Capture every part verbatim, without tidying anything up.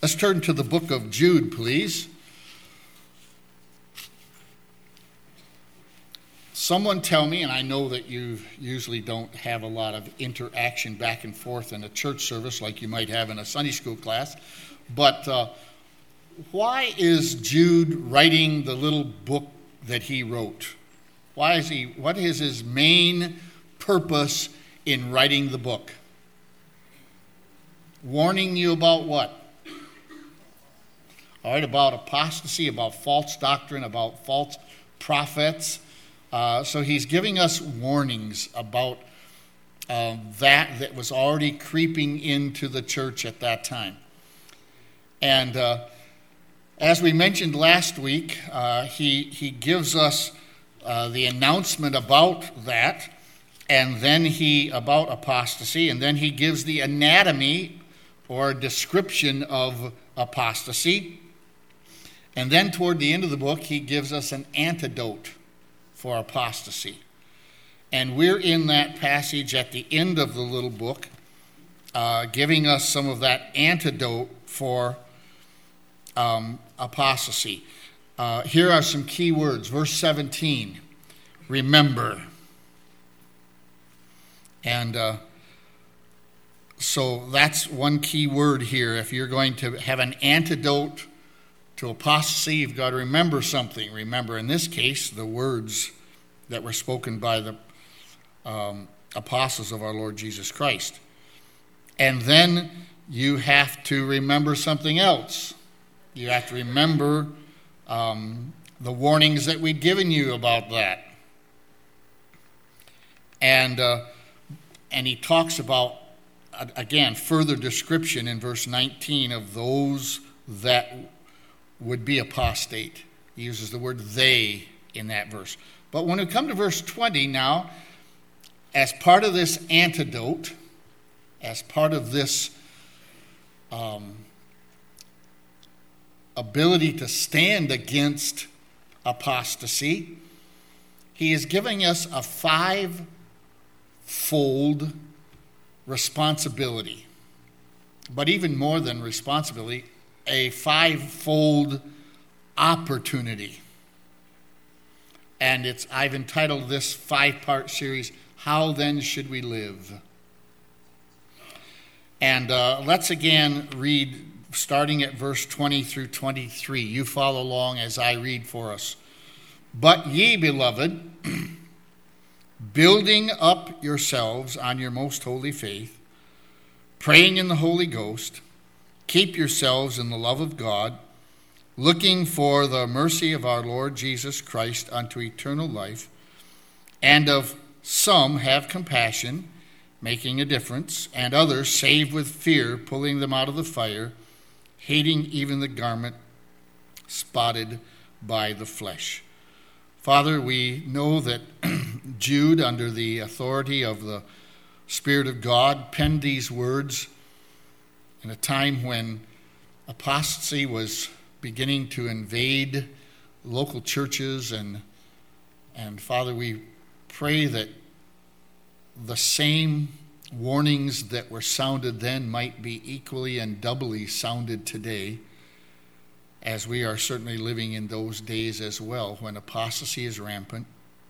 Let's turn to the book of Jude, please. Someone tell me, and I know that you usually don't have a lot of interaction back and forth in a church service like you might have in a Sunday school class, but uh, why is Jude writing the little book that he wrote? Why is he? What is his main purpose in writing the book? Warning you about what? All right, about apostasy, about false doctrine, about false prophets. Uh, so he's giving us warnings about uh, that that was already creeping into the church at that time. And uh, as we mentioned last week, uh, he, he gives us uh, the announcement about that, and then he, about apostasy, and then he gives the anatomy or description of apostasy. And then toward the end of the book, he gives us an antidote for apostasy. And we're in that passage at the end of the little book, uh, giving us some of that antidote for um, apostasy. Uh, here are some key words. Verse seventeen, remember. And uh, so that's one key word here. If you're going to have an antidote to apostasy, you've got to remember something. Remember, in this case, the words that were spoken by the um, apostles of our Lord Jesus Christ. And then you have to remember something else. You have to remember um, the warnings that we'd given you about that. And uh, and he talks about, again, further description in verse nineteen of those that would be apostate. He uses the word they in that verse. But when we come to verse twenty now, as part of this antidote, as part of this um, ability to stand against apostasy, he is giving us a five-fold responsibility. But even more than responsibility, a five-fold opportunity. And it's I've entitled this five-part series, How Then Should We Live? And uh, let's again read, starting at verse twenty through twenty-three. You follow along as I read for us. But ye, beloved, building up yourselves on your most holy faith, praying in the Holy Ghost, keep yourselves in the love of God, looking for the mercy of our Lord Jesus Christ unto eternal life, and of some have compassion, making a difference, and others save with fear, pulling them out of the fire, hating even the garment spotted by the flesh. Father, we know that Jude, under the authority of the Spirit of God, penned these words in a time when apostasy was beginning to invade local churches. And, and Father, we pray that the same warnings that were sounded then might be equally and doubly sounded today, as we are certainly living in those days as well when apostasy is rampant.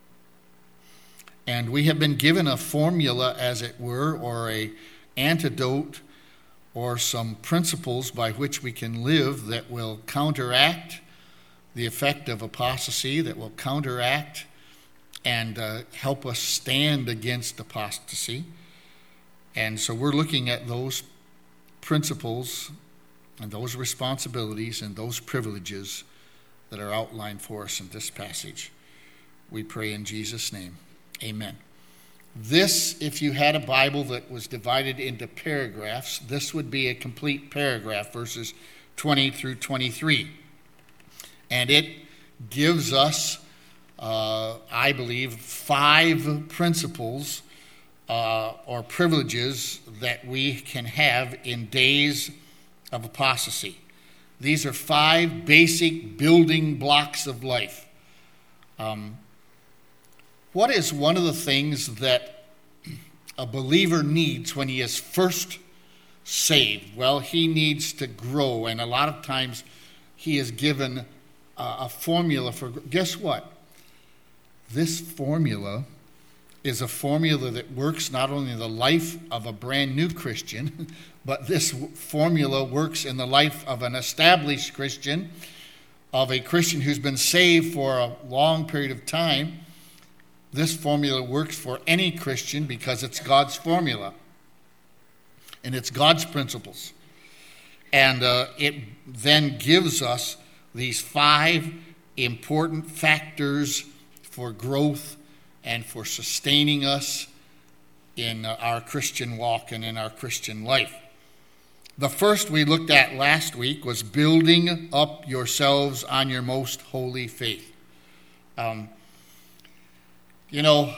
And we have been given a formula, as it were, or a antidote, or some principles by which we can live that will counteract the effect of apostasy, that will counteract and uh, help us stand against apostasy. And so we're looking at those principles and those responsibilities and those privileges that are outlined for us in this passage. We pray in Jesus' name. Amen. This, if you had a Bible that was divided into paragraphs, this would be a complete paragraph, verses twenty through twenty-three. And it gives us, uh, I believe, five principles uh, or privileges that we can have in days of apostasy. These are five basic building blocks of life. Um, What is one of the things that a believer needs when he is first saved? Well, he needs to grow, and a lot of times he is given a, a formula for, guess what? This formula is a formula that works not only in the life of a brand new Christian, but this formula works in the life of an established Christian, of a Christian who's been saved for a long period of time. This formula works for any Christian because it's God's formula. And it's God's principles. And uh, it then gives us these five important factors for growth and for sustaining us in our Christian walk and in our Christian life. The first we looked at last week was building up yourselves on your most holy faith. Um, you know,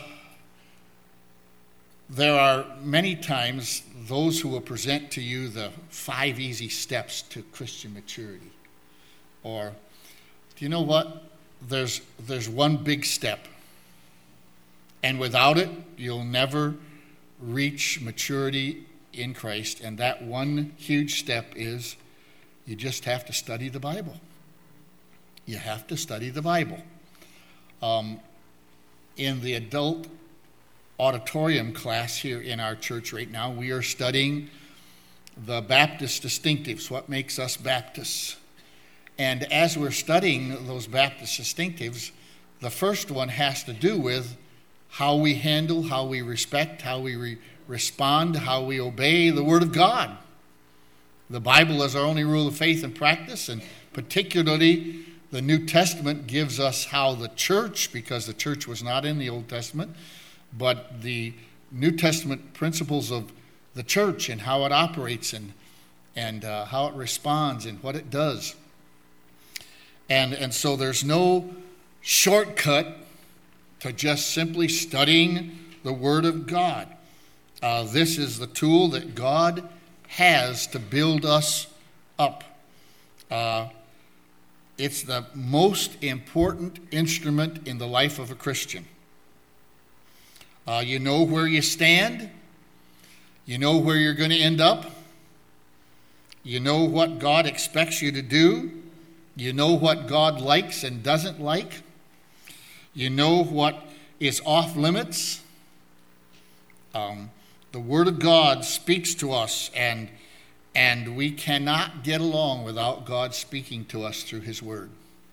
there are many times those who will present to you the five easy steps to Christian maturity. Or, do you know what? There's, there's one big step. And without it, you'll never reach maturity in Christ. And that one huge step is you just have to study the Bible. You have to study the Bible. Um, in the adult auditorium class here in our church right now, we are studying the Baptist distinctives, what makes us Baptists. And as we're studying those Baptist distinctives, the first one has to do with how we handle, how we respect, how we re- respond, how we obey the Word of God. The Bible is our only rule of faith and practice, and particularly the New Testament gives us how the church, because the church was not in the Old Testament, but the New Testament principles of the church and how it operates and, and uh, how it responds and what it does. And, and so there's no shortcut to just simply studying the Word of God. Uh, this is the tool that God has to build us up. Uh, it's the most important instrument in the life of a Christian. Uh, you know where you stand. You know where you're going to end up. You know what God expects you to do. You know what God likes and doesn't like. You know what is off limits. Um, the Word of God speaks to us, and, and we cannot get along without God speaking to us through His Word.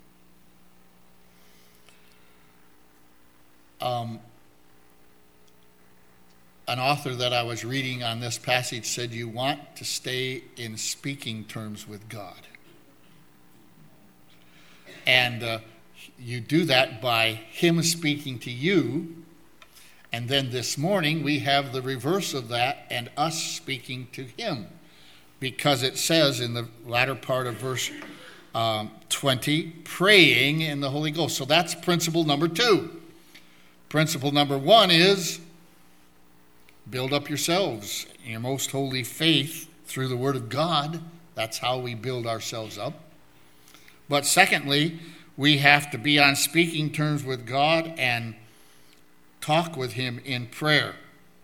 Um, an author that I was reading on this passage said, you want to stay in speaking terms with God. And uh, you do that by Him speaking to you. And then this morning we have the reverse of that and us speaking to Him. Because it says in the latter part of verse um, twenty, praying in the Holy Ghost. So that's principle number two. Principle number one is build up yourselves in your most holy faith through the Word of God. That's how we build ourselves up. But secondly, we have to be on speaking terms with God and talk with Him in prayer.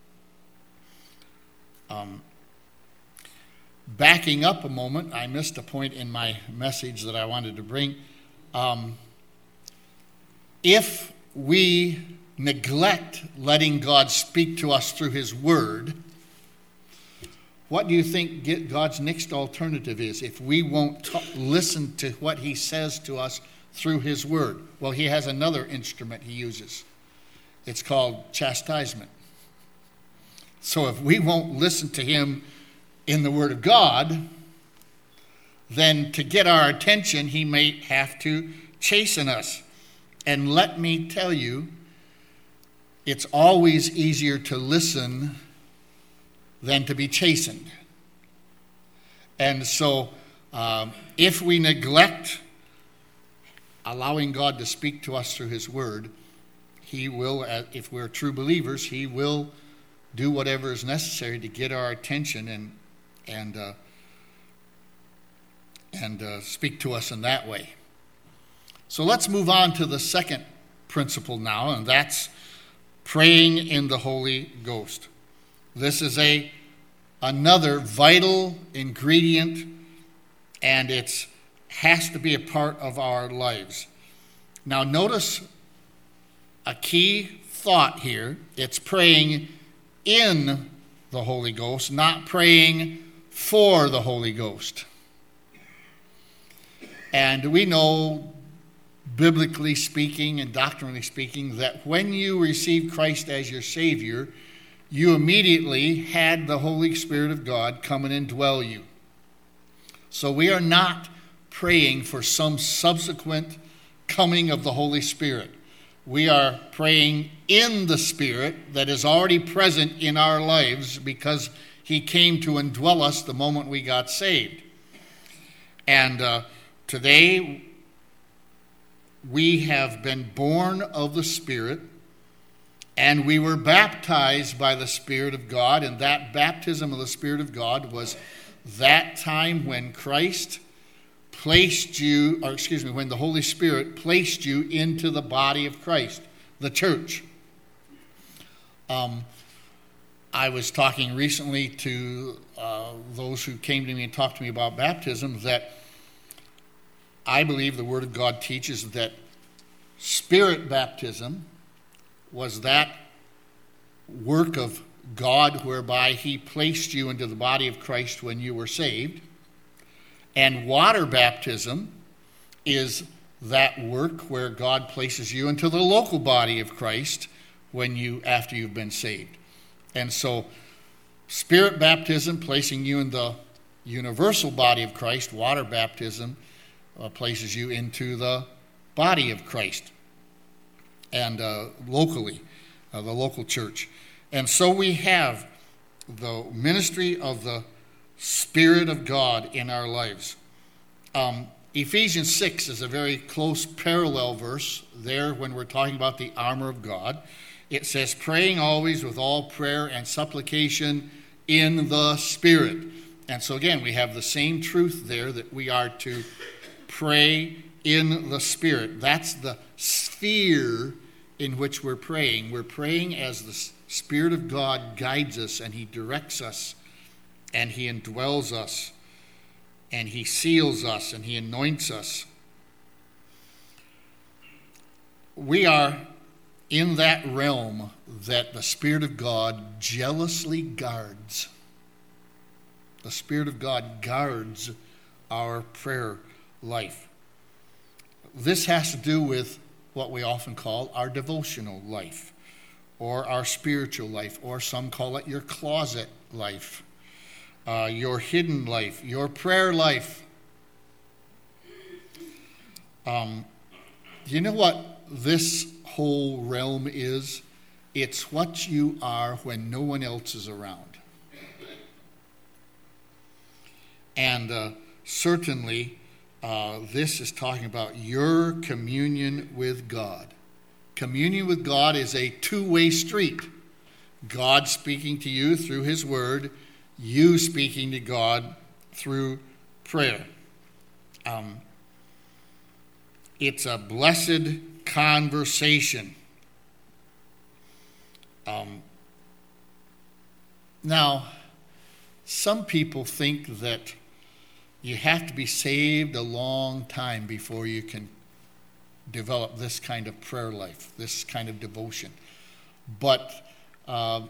Um, backing up a moment, I missed a point in my message that I wanted to bring. Um, if we neglect letting God speak to us through His Word, what do you think God's next alternative is if we won't t- listen to what He says to us through His Word? Well, He has another instrument He uses. It's called chastisement. So if we won't listen to Him in the Word of God, then to get our attention, He may have to chasten us. And let me tell you, it's always easier to listen than to be chastened. And so um, if we neglect allowing God to speak to us through His Word, He will, if we're true believers, He will do whatever is necessary to get our attention and and uh, and uh, speak to us in that way. So let's move on to the second principle now, and that's praying in the Holy Ghost. This is a another vital ingredient, and it has to be a part of our lives. Now notice a key thought here. It's praying in the Holy Ghost, not praying for the Holy Ghost. And we know, biblically speaking and doctrinally speaking, that when you receive Christ as your Savior, you immediately had the Holy Spirit of God come and indwell you. So we are not praying for some subsequent coming of the Holy Spirit. We are praying in the Spirit that is already present in our lives because He came to indwell us the moment we got saved. And uh, today, we have been born of the Spirit, and we were baptized by the Spirit of God, and that baptism of the Spirit of God was that time when Christ placed you, or excuse me, when the Holy Spirit placed you into the body of Christ, the church. Um, I was talking recently to uh, those who came to me and talked to me about baptism that I believe the Word of God teaches that Spirit baptism was that work of God whereby He placed you into the body of Christ when you were saved. And water baptism is that work where God places you into the local body of Christ when you after you've been saved. And so Spirit baptism placing you in the universal body of Christ, water baptism Uh, places you into the body of Christ and uh, locally, uh, the local church. And so we have the ministry of the Spirit of God in our lives. Um, Ephesians six is a very close parallel verse there when we're talking about the armor of God. It says, praying always with all prayer and supplication in the Spirit. And so again, we have the same truth there that we are to pray in the Spirit. That's the sphere in which we're praying. We're praying as the Spirit of God guides us, and He directs us, and He indwells us, and He seals us, and He anoints us. We are in that realm that the Spirit of God jealously guards. The Spirit of God guards our prayer life. This has to do with what we often call our devotional life, or our spiritual life, or some call it your closet life, uh, your hidden life, your prayer life. Um, you know what this whole realm is? It's what you are when no one else is around. And uh, certainly, Uh, this is talking about your communion with God. Communion with God is a two-way street. God speaking to you through His Word, you speaking to God through prayer. Um, it's a blessed conversation. Um, now, some people think that you have to be saved a long time before you can develop this kind of prayer life, this kind of devotion. But uh,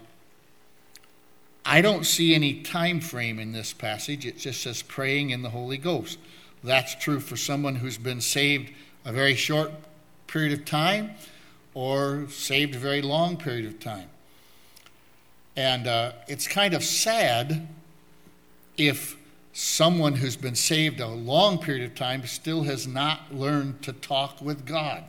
I don't see any time frame in this passage. It just says praying in the Holy Ghost. That's true for someone who's been saved a very short period of time or saved a very long period of time. And uh, it's kind of sad if someone who's been saved a long period of time still has not learned to talk with God.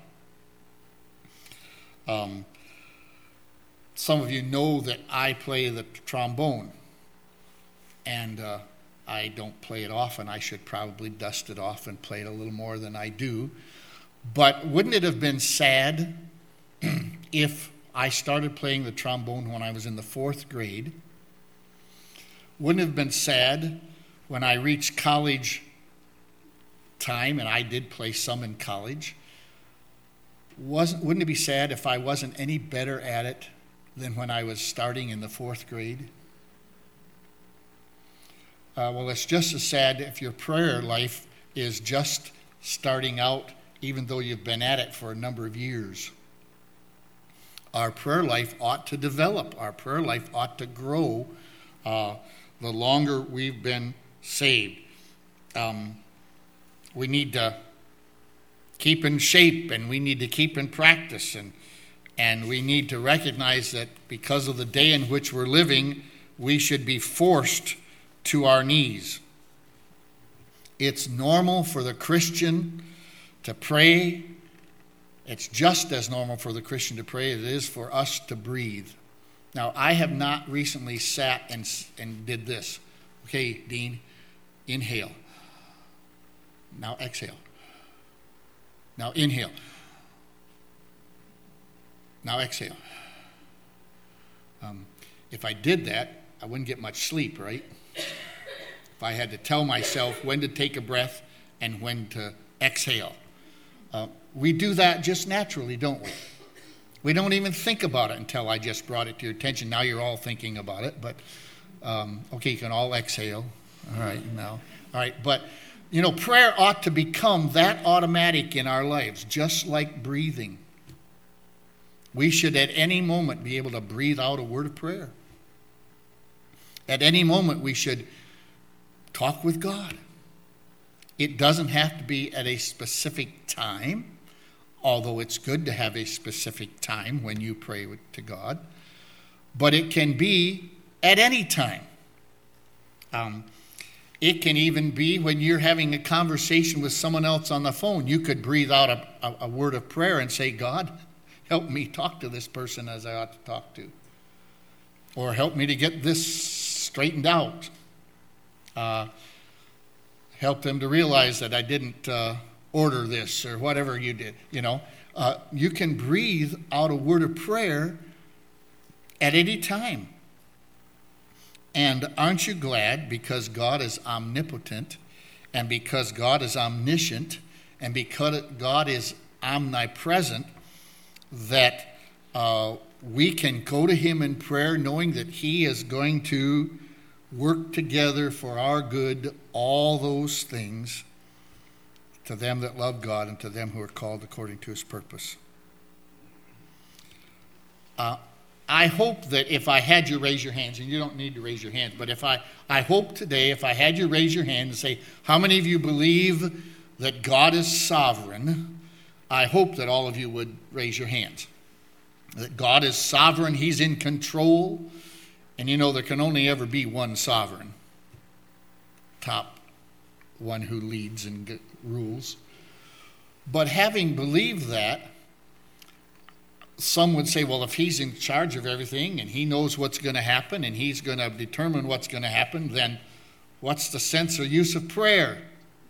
Um, some of you know that I play the trombone, and uh, I don't play it often. I should probably dust it off and play it a little more than I do. But wouldn't it have been sad if I started playing the trombone when I was in the fourth grade? Wouldn't it have been sad when I reached college time, and I did play some in college? Wasn't, wouldn't it be sad if I wasn't any better at it than when I was starting in the fourth grade? Uh, well, it's just as sad if your prayer life is just starting out, even though you've been at it for a number of years. Our prayer life ought to develop. Our prayer life ought to grow uh, the longer we've been saved. Um, we need to keep in shape, and we need to keep in practice, and and we need to recognize that because of the day in which we're living, we should be forced to our knees. It's normal for the Christian to pray. It's just as normal for the Christian to pray as it is for us to breathe. Now, I have not recently sat and, and did this. Okay, Dean, inhale. Now exhale. Now inhale. Now exhale. Um, if I did that, I wouldn't get much sleep, right? If I had to tell myself when to take a breath and when to exhale. Uh, we do that just naturally, don't we? We don't even think about it until I just brought it to your attention. Now you're all thinking about it, but um, okay, you can all exhale. All right, now. All right, but you know, prayer ought to become that automatic in our lives, just like breathing. We should at any moment be able to breathe out a word of prayer. At any moment we should talk with God. It doesn't have to be at a specific time, although it's good to have a specific time when you pray to God. But it can be at any time. Um, It can even be when you're having a conversation with someone else on the phone. You could breathe out a, a, a word of prayer and say, God, help me talk to this person as I ought to talk to. Or help me to get this straightened out. Uh, help them to realize that I didn't uh, order this or whatever you did. You know, uh, you can breathe out a word of prayer at any time. And aren't you glad, because God is omnipotent, and because God is omniscient, and because God is omnipresent, that uh, we can go to him in prayer knowing that he is going to work together for our good all those things to them that love God and to them who are called according to his purpose. Uh, I hope that if I had you raise your hands, and you don't need to raise your hands, but if I, I hope today if I had you raise your hand and say, how many of you believe that God is sovereign? I hope that all of you would raise your hands. That God is sovereign, he's in control, and you know there can only ever be one sovereign. Top one who leads and rules. But having believed that, some would say, well, if he's in charge of everything and he knows what's going to happen and he's going to determine what's going to happen, then what's the sense or use of prayer?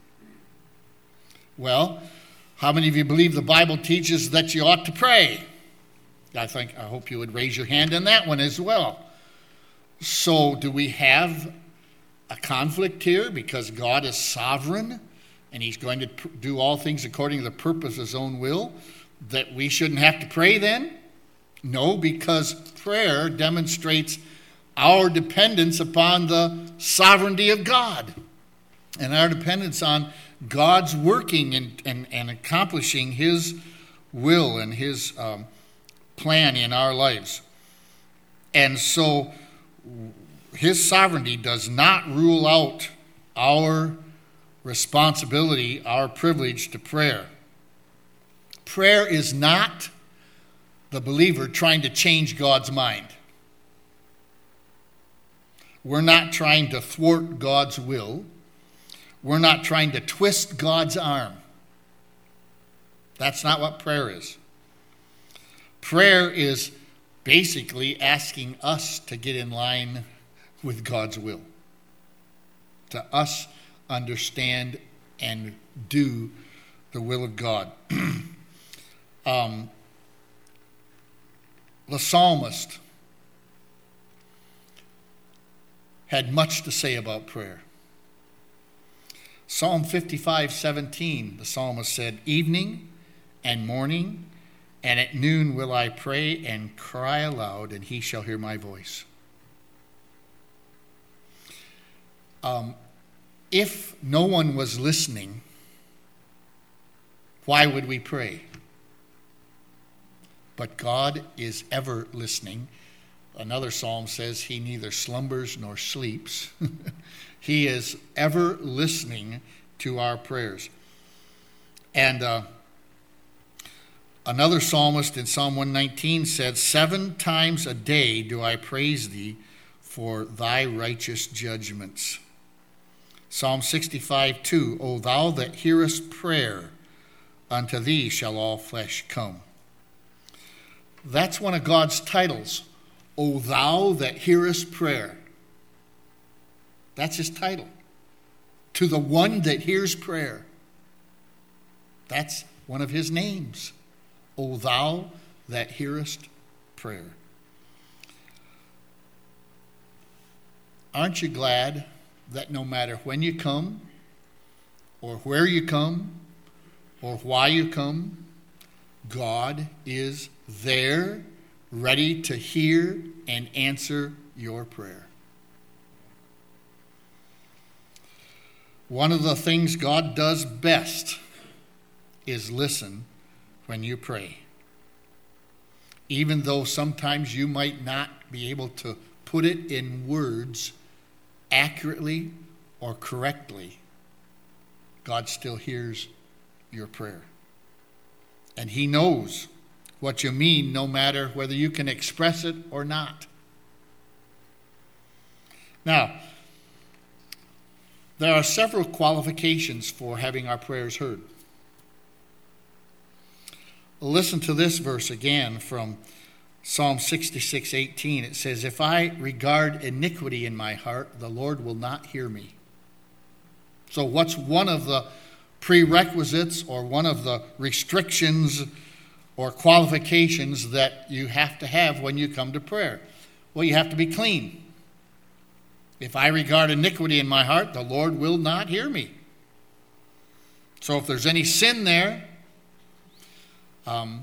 Well, how many of you believe the Bible teaches that you ought to pray? I think, I hope you would raise your hand on that one as well. So do we have a conflict here because God is sovereign and he's going to do all things according to the purpose of his own will? That we shouldn't have to pray then? No, because prayer demonstrates our dependence upon the sovereignty of God and our dependence on God's working and, and, and accomplishing his will and his um, plan in our lives. And so his sovereignty does not rule out our responsibility, our privilege to prayer. Prayer is not the believer trying to change God's mind. We're not trying to thwart God's will. We're not trying to twist God's arm. That's not what prayer is. Prayer is basically asking us to get in line with God's will, to us understand and do the will of God. Um, the psalmist had much to say about prayer. Psalm fifty-five seventeen, the psalmist said, evening and morning and at noon will I pray and cry aloud, and he shall hear my voice. Um, if no one was listening, why would we pray? But God is ever listening. Another psalm says he neither slumbers nor sleeps. He is ever listening to our prayers. And uh, another psalmist in Psalm one nineteen said, "Seven times a day do I praise thee for thy righteous judgments." Psalm sixty-five two, "O thou that hearest prayer, unto thee shall all flesh come." That's one of God's titles. O thou that hearest prayer. That's his title. To the one that hears prayer. That's one of his names. O thou that hearest prayer. Aren't you glad that no matter when you come, or where you come, or why you come, God is there, ready to hear and answer your prayer? One of the things God does best is listen when you pray. Even though sometimes you might not be able to put it in words accurately or correctly, God still hears your prayer. And he knows what you mean, no matter whether you can express it or not. Now, there are several qualifications for having our prayers heard. Listen to this verse again from Psalm sixty-six eighteen. It says, "If I regard iniquity in my heart, the Lord will not hear me." So what's one of the prerequisites or one of the restrictions or qualifications that you have to have when you come to prayer? Well, you have to be clean. If I regard iniquity in my heart, the Lord will not hear me. So if there's any sin there, um,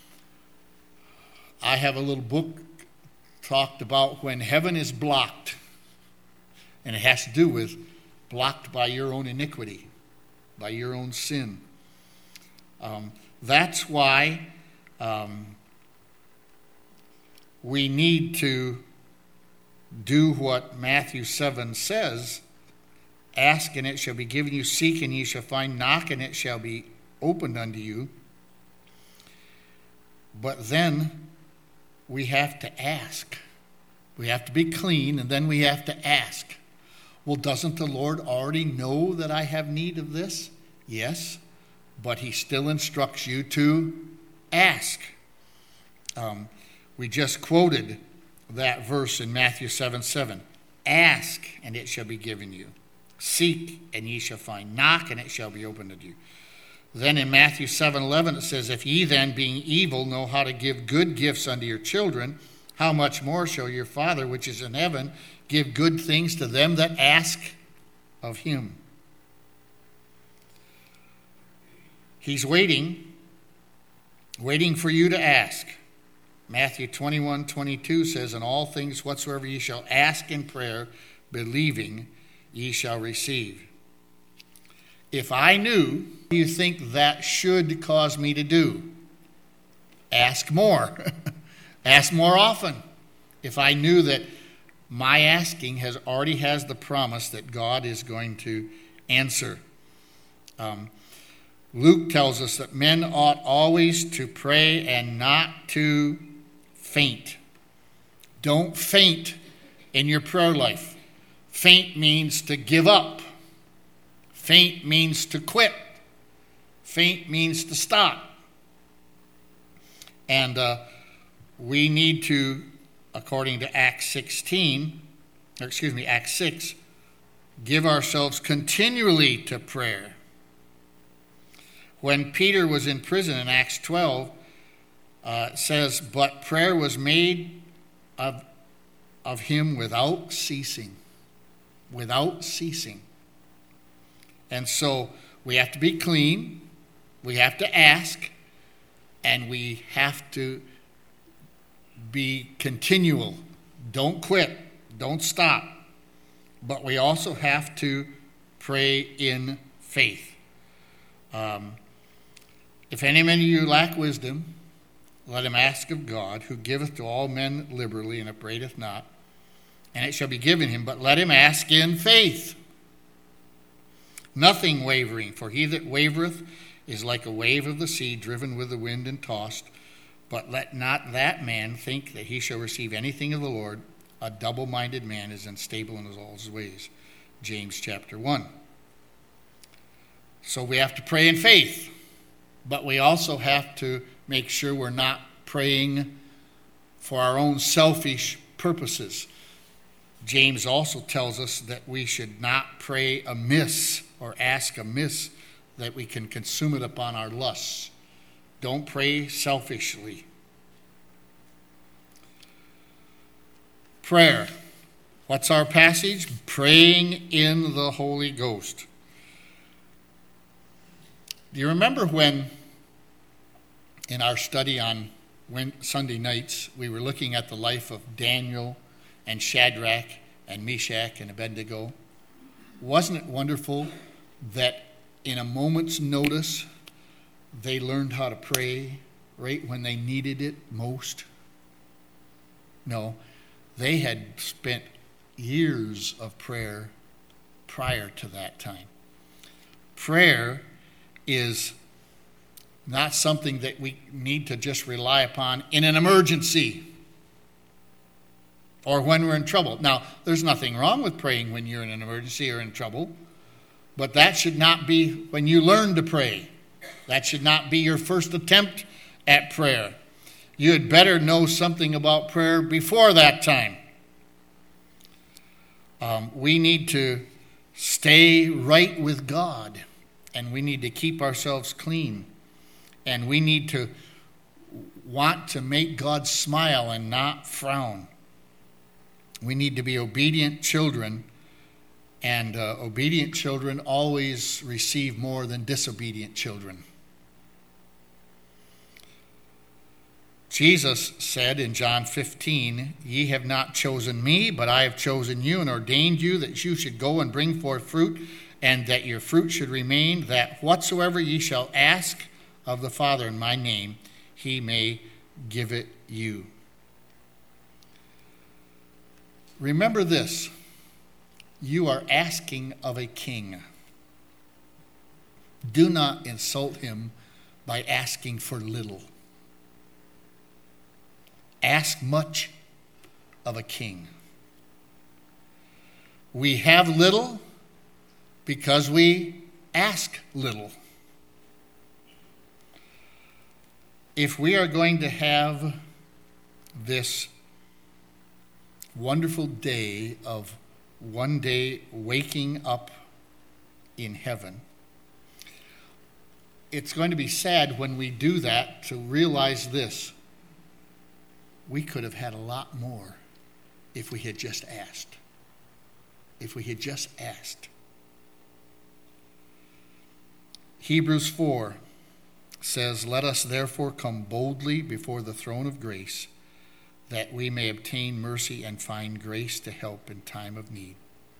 I have a little book talked about when heaven is blocked, and it has to do with blocked by your own iniquity, by your own sin. Um, that's why um, we need to do what Matthew seven says. Ask and it shall be given you, seek and ye shall find, knock and it shall be opened unto you. But then we have to ask. We have to be clean, and then we have to ask. Well, doesn't the Lord already know that I have need of this? Yes, but he still instructs you to ask. Um, we just quoted that verse in Matthew seven seven. Ask, and it shall be given you. Seek, and ye shall find. Knock, and it shall be opened unto you. Then in Matthew seven eleven it says, "If ye then, being evil, know how to give good gifts unto your children, how much more shall your Father which is in heaven give good things to them that ask of him?" He's waiting, waiting for you to ask. Matthew twenty-one twenty-two says, "In all things whatsoever ye shall ask in prayer, believing, ye shall receive." If I knew, what do you think that should cause me to do? Ask more. Ask more often. If I knew that my asking has already has the promise that God is going to answer. Um, Luke tells us that men ought always to pray and not to faint. Don't faint in your prayer life. Faint means to give up. Faint means to quit. Faint means to stop. And uh, we need to, according to Acts sixteen, or excuse me, Acts six, give ourselves continually to prayer. When Peter was in prison in Acts twelve, uh, it says, "But prayer was made of, of him without ceasing." Without ceasing. And so we have to be clean, we have to ask, and we have to be continual. Don't quit. Don't stop. but we also have to pray in faith. Um, if any man of you lack wisdom, let him ask of God, who giveth to all men liberally and upbraideth not, and it shall be given him. But let him ask in faith, nothing wavering. For he that wavereth is like a wave of the sea, driven with the wind and tossed. But let not that man think that he shall receive anything of the Lord. A double-minded man is unstable in all his ways. James chapter one. So we have to pray in faith, but we also have to make sure we're not praying for our own selfish purposes. James also tells us that we should not pray amiss or ask amiss, that we can consume it upon our lusts. Don't pray selfishly. Prayer. What's our passage? Praying in the Holy Ghost. Do you remember when, in our study on Sunday nights, we were looking at the life of Daniel and Shadrach and Meshach and Abednego? Wasn't it wonderful that in a moment's notice, they learned how to pray right when they needed it most? No, they had spent years of prayer prior to that time. Prayer is not something that we need to just rely upon in an emergency or when we're in trouble. Now, there's nothing wrong with praying when you're in an emergency or in trouble, but that should not be when you learn to pray. That should not be your first attempt at prayer. You had better know something about prayer before that time. Um, we need to stay right with God, and we need to keep ourselves clean, and we need to want to make God smile and not frown. We need to be obedient children, and uh, obedient children always receive more than disobedient children. Jesus said in John fifteen, "Ye have not chosen me, but I have chosen you and ordained you that you should go and bring forth fruit, and that your fruit should remain, that whatsoever ye shall ask of the Father in my name, he may give it you." Remember this, you are asking of a king. Do not insult him by asking for little. Ask much of a king. We have little because we ask little. If we are going to have this wonderful day of one day waking up in heaven, it's going to be sad when we do that to realize this: we could have had a lot more if we had just asked. If we had just asked. Hebrews four says, "Let us therefore come boldly before the throne of grace, that we may obtain mercy and find grace to help in time of need."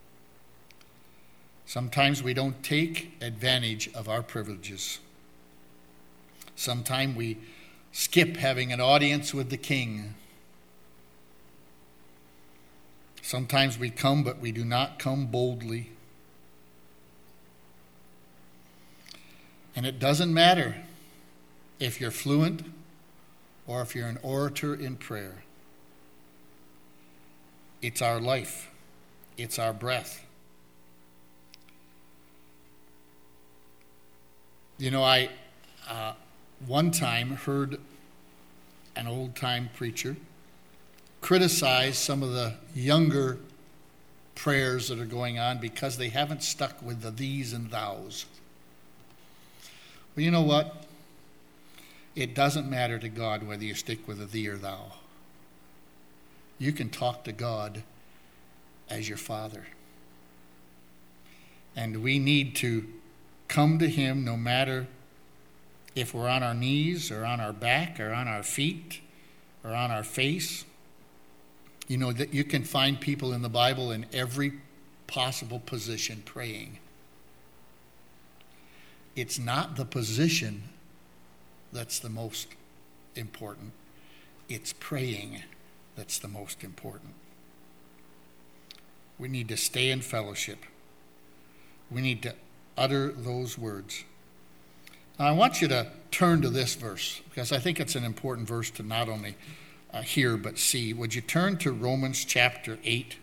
Sometimes we don't take advantage of our privileges. Sometimes we skip having an audience with the king. Sometimes we come, but we do not come boldly. And it doesn't matter if you're fluent or if you're an orator in prayer. It's our life. It's our breath. You know, I uh, one time heard an old-time preacher criticize some of the younger prayers that are going on because they haven't stuck with the these and thous. Well, you know what? It doesn't matter to God whether you stick with a thee or thou. You can talk to God as your Father. And we need to come to him no matter if we're on our knees or on our back or on our feet or on our face. You know, that you can find people in the Bible in every possible position praying. It's not the position that's the most important. It's praying that's the most important. We need to stay in fellowship. We need to utter those words. Now, I want you to turn to this verse because I think it's an important verse to not only uh, hear but see. Would you turn to Romans chapter eight?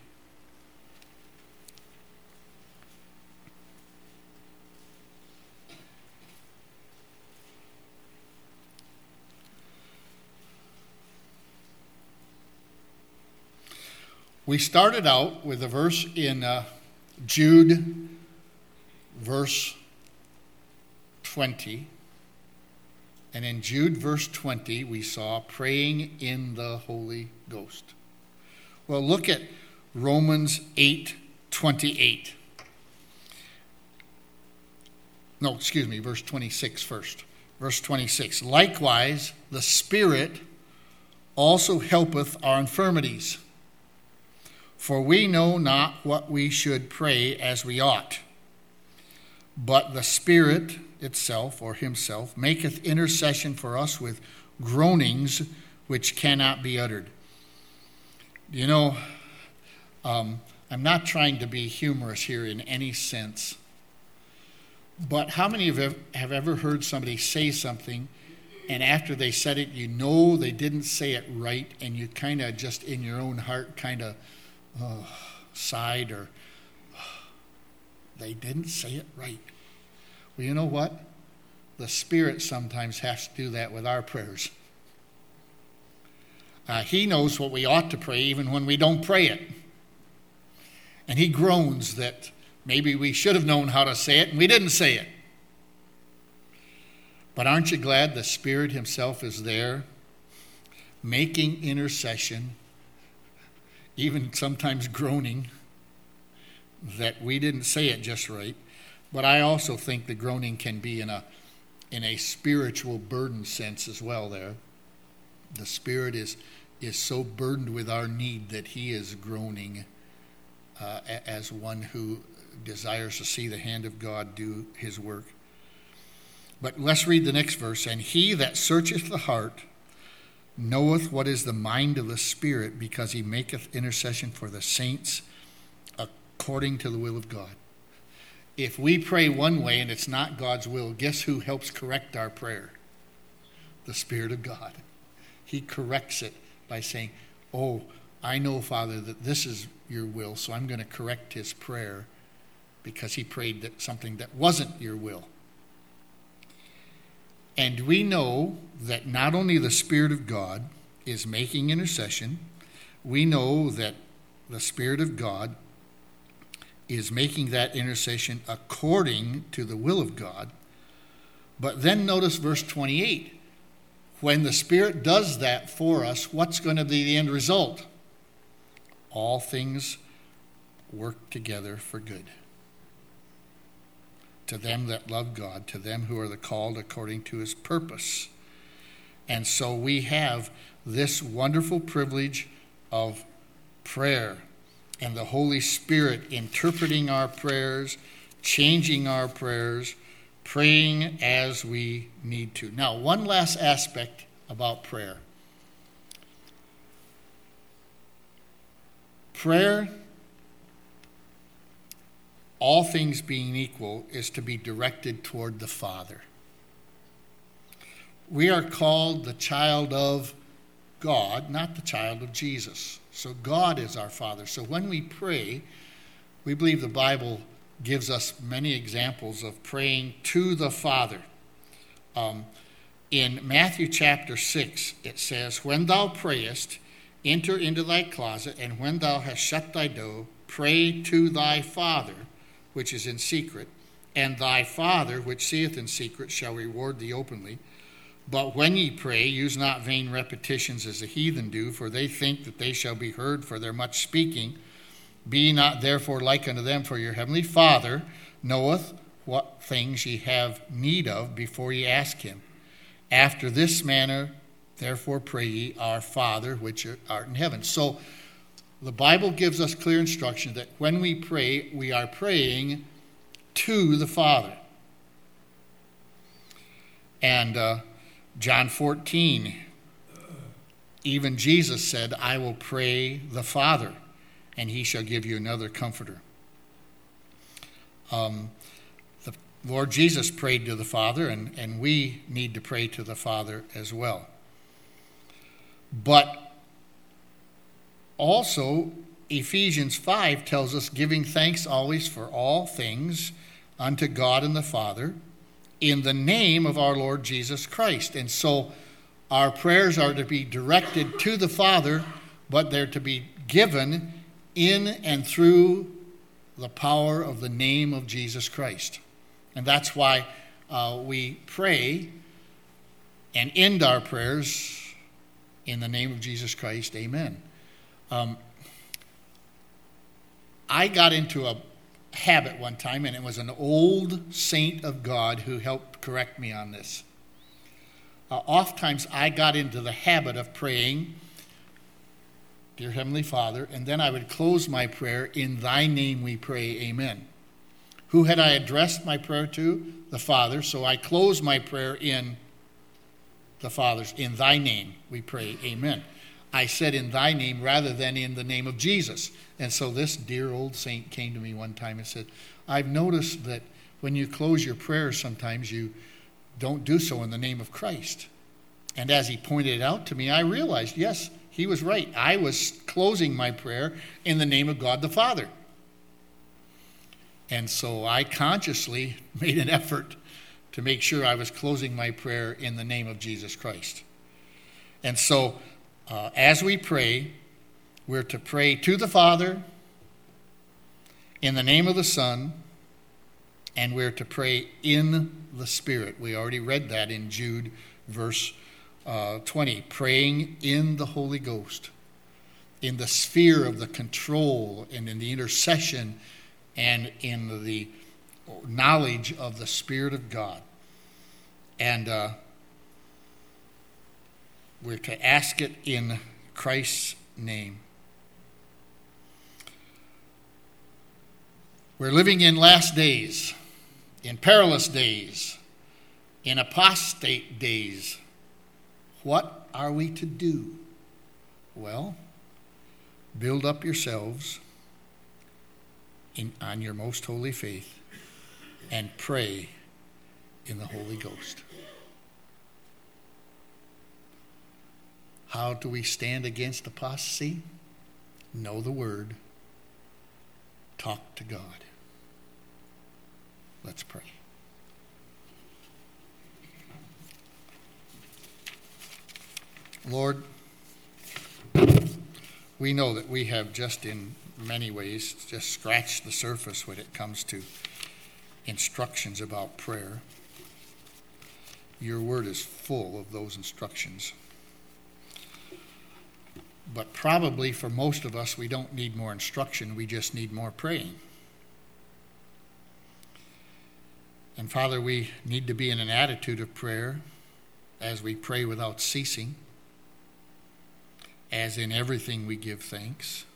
We started out with a verse in uh, Jude, verse twenty. And in Jude, verse twenty, we saw praying in the Holy Ghost. Well, look at Romans eight twenty-eight. No, excuse me, verse twenty-six first. Verse twenty-six. Likewise, the Spirit also helpeth our infirmities. For we know not what we should pray as we ought. But the Spirit itself, or himself, maketh intercession for us with groanings which cannot be uttered. You know, um, I'm not trying to be humorous here in any sense. But how many of you have ever heard somebody say something, and after they said it, you know they didn't say it right, and you kind of just in your own heart kind of uh, sighed, or they didn't say it right. Well, you know what? The Spirit sometimes has to do that with our prayers. Uh, he knows what we ought to pray even when we don't pray it. And he groans that maybe we should have known how to say it and we didn't say it. But aren't you glad the Spirit himself is there making intercession, even sometimes groaning that we didn't say it just right? But I also think the groaning can be in a in a spiritual burden sense as well there. The Spirit is is so burdened with our need that he is groaning uh, as one who desires to see the hand of God do his work. But let's read the next verse. And he that searcheth the heart knoweth what is the mind of the Spirit, because he maketh intercession for the saints according to the will of God. If we pray one way and it's not God's will, guess who helps correct our prayer? The Spirit of God. He corrects it by saying, oh, I know, Father, that this is your will, so I'm going to correct his prayer because he prayed that something that wasn't your will. And we know that not only the Spirit of God is making intercession, we know that the Spirit of God is making that intercession according to the will of God. But then notice verse twenty-eight. When the Spirit does that for us, what's going to be the end result? All things work together for good. To them that love God, to them who are the called according to his purpose. And so we have this wonderful privilege of prayer and the Holy Spirit interpreting our prayers, changing our prayers, praying as we need to. Now, one last aspect about prayer. Prayer, all things being equal, is to be directed toward the Father. We are called the child of God, not the child of Jesus. So God is our Father. So when we pray, we believe the Bible gives us many examples of praying to the Father. Um, in Matthew chapter six, it says, when thou prayest, enter into thy closet, and when thou hast shut thy door, pray to thy Father, which is in secret, and thy Father, which seeth in secret, shall reward thee openly. But when ye pray, use not vain repetitions as the heathen do, for they think that they shall be heard for their much speaking. Be not therefore like unto them, for your heavenly Father knoweth what things ye have need of before ye ask him. After this manner, therefore pray ye, our Father which art in heaven. So the Bible gives us clear instruction that when we pray, we are praying to the Father. And uh, John fourteen, even Jesus said, I will pray the Father, and he shall give you another comforter. Um, the Lord Jesus prayed to the Father, and, and we need to pray to the Father as well. But also, Ephesians five tells us, giving thanks always for all things unto God and the Father, in the name of our Lord Jesus Christ. And so our prayers are to be directed to the Father, but they're to be given in and through the power of the name of Jesus Christ. And that's why uh, we pray and end our prayers in the name of Jesus Christ. Amen. Um, I got into a habit one time, and it was an old saint of God who helped correct me on this. Uh, oftentimes I got into the habit of praying, Dear Heavenly Father, and then I would close my prayer, in thy name we pray, amen. Who had I addressed my prayer to? The Father. So I closed my prayer in the Father's, in thy name we pray, amen. I said in thy name rather than in the name of Jesus. And so this dear old saint came to me one time and said, I've noticed that when you close your prayers, sometimes you don't do so in the name of Christ. And as he pointed it out to me, I realized, yes, he was right. I was closing my prayer in the name of God the Father. And so I consciously made an effort to make sure I was closing my prayer in the name of Jesus Christ. And so uh, as we pray, we're to pray to the Father, in the name of the Son, and we're to pray in the Spirit. We already read that in Jude, verse uh, twenty. Praying in the Holy Ghost, in the sphere of the control and in the intercession and in the knowledge of the Spirit of God. And uh, we're to ask it in Christ's name. We're living in last days, in perilous days, in apostate days. What are we to do? Well, build up yourselves in, on your most holy faith and pray in the Holy Ghost. How do we stand against apostasy? Know the Word. Talk to God. Let's pray. Lord, we know that we have just in many ways just scratched the surface when it comes to instructions about prayer. Your word is full of those instructions. But probably for most of us, we don't need more instruction. We just need more praying. And Father, we need to be in an attitude of prayer as we pray without ceasing, as in everything we give thanks.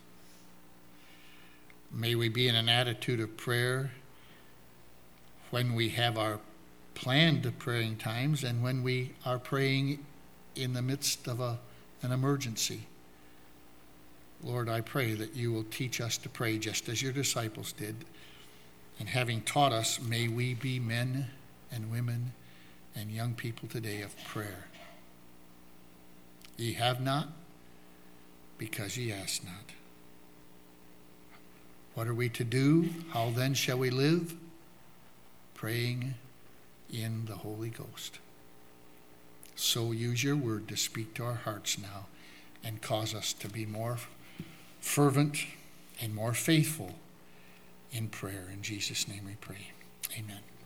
May we be in an attitude of prayer when we have our planned praying times and when we are praying in the midst of a, an emergency. Lord, I pray that you will teach us to pray just as your disciples did. And having taught us, may we be men and women and young people today of prayer. Ye have not, because ye ask not. What are we to do? How then shall we live? Praying in the Holy Ghost. So use your word to speak to our hearts now and cause us to be more fervent and more faithful in prayer. In Jesus' name we pray. Amen.